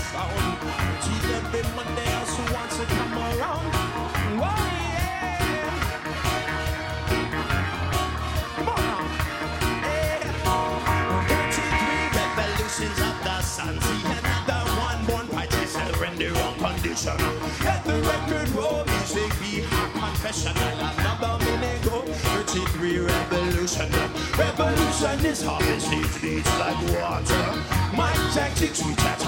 sound. Teach every Monday else who wants to come around. Oh yeah. Come on now. Yeah. 33 revolutions of the sun. See another one born by Giselle in the wrong condition. Let the record roll, music be hot confessional. Another minute go, 33 revolution. Revolution is harvest, it leads like water. My tactics, we chat.